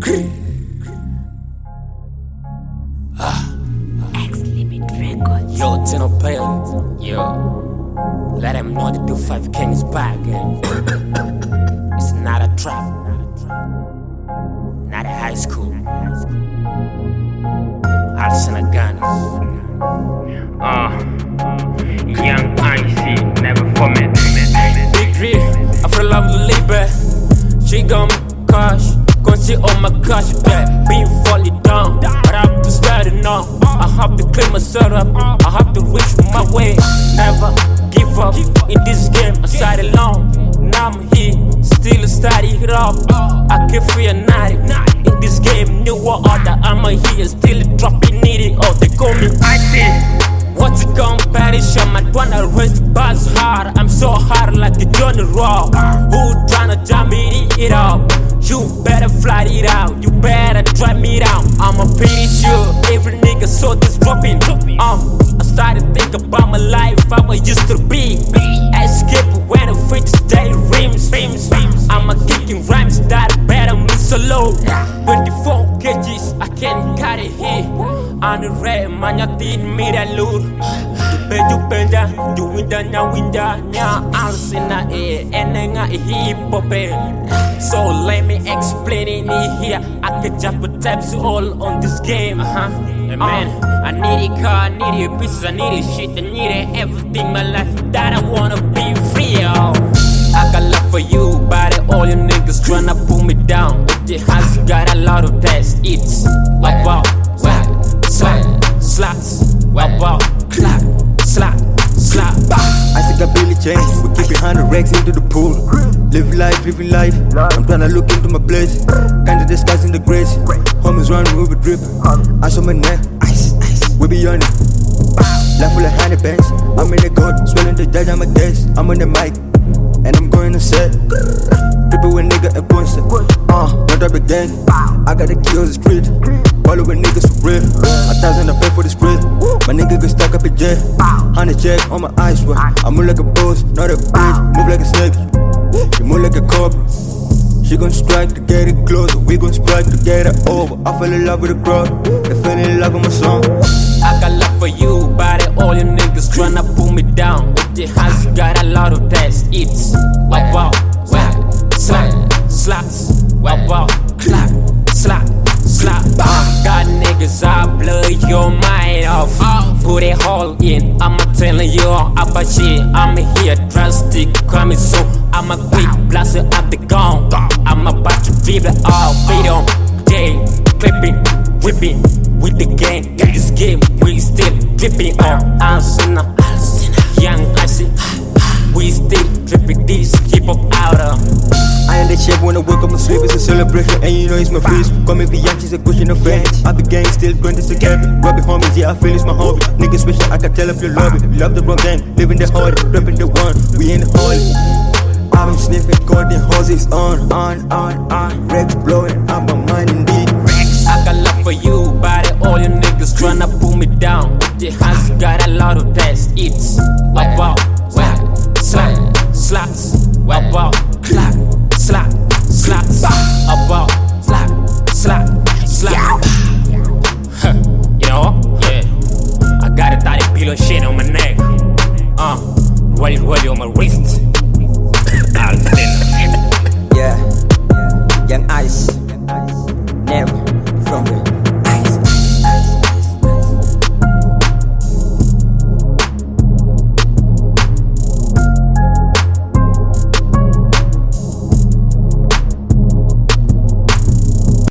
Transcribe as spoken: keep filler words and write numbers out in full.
X-Limit Records. Yo, Tino Pale, yo, let him know the two five King is back. eh. It's not a trap, not a high school. Arsenal Gunners. Uh, young Icy, never format. Big three, I feel love the labor. She gon' me cash, gon' see all my cash back. Been falling down, but I have to start it now. I have to clean myself up, I have to reach my way. Never give up in this game, I started long. Now I'm here, still starting it up. I can feel night in this game, new order. I'm here, still dropping it. Oh, they call me Icy. What's it competition? Man, wanna raise the bars hard. I'm so hard like a Johnny Raw. Who tryna jump it, it up? You better fly it out. You better drive me down. I'm a pretty sure every nigga saw this dropping. Um, I started thinking about my life, how I used to be. Escape when I fix day rims. I'm a kicking rhymes that better me solo. twenty-four kgs, I can't carry here. On the red, man, I didn't meet that loot. You bend, you bend down, you winda, nya winda, nya arms in the air, and then I hip hop. So let me explain it here. I could jump with taps all on this game. Uh huh. Hey, man, uh, I need a car, I need a pieces, I need a shit, I need a everything my life that I wanna be free. Oh. I got love for you, but all you niggas tryna pull me down. But your house got a lot of tests. It's about slap, slaps, about clap, slap, slap. I still got Billy James, we keep it one hundred racks into the pool. Living life, living life, I'm tryna look into my place. Kinda disguising the grace, homies running, we be dripping. I saw my neck, ice, ice, we be on it. Life full of honey bands, I'm in the court, swelling the judge, I'm a guest. I'm on the mic, and I'm going to set. Tripping with nigga and Ponce, uh, not up again. I got the key on the street, follow with niggas for real. A thousand I pay for the spread, my nigga get stuck up in jail. Hundred check on my eyes, well, I move like a boss, not a bitch. Move like a snake, you move like a cobra. She gon' strike to get it closer, we gon' strike to get it over. I fell in love with the crowd, they fell in love with my song. I got love for you, but all you niggas tryna pull me down. But the house got a lot of tests. It's about slap, slaps, about clap, slap, slap. I got niggas, I blow your mind off. Put a hole in, I'ma tell you about shit. I'm here, drastic, coming soon. I'm a quick blaster up the gun. I'm about to dribble off, freedom, day, clipping, whipping with the gang. Got this game, we still dripping on Arsenal, young Icy. We still dripping this hip hop out of. I ain't that shape when I wake up, my sleep is a celebration. And you know it's my freeze. Call me Vianchi's a question of fans. I be gang still grinding to cabin. Robbing homies, yeah, I feel it's my hobby. Niggas special, I can tell if you love it. Love the wrong gang, living the hard, repping the one. We in the holy. I've been sniffing golden hoses on, on, on, on. Rex blowing, I'm a mind indeed. I got love for you, but all you niggas tryna pull me down. The house got a lot of tests. It's about slap, slaps, about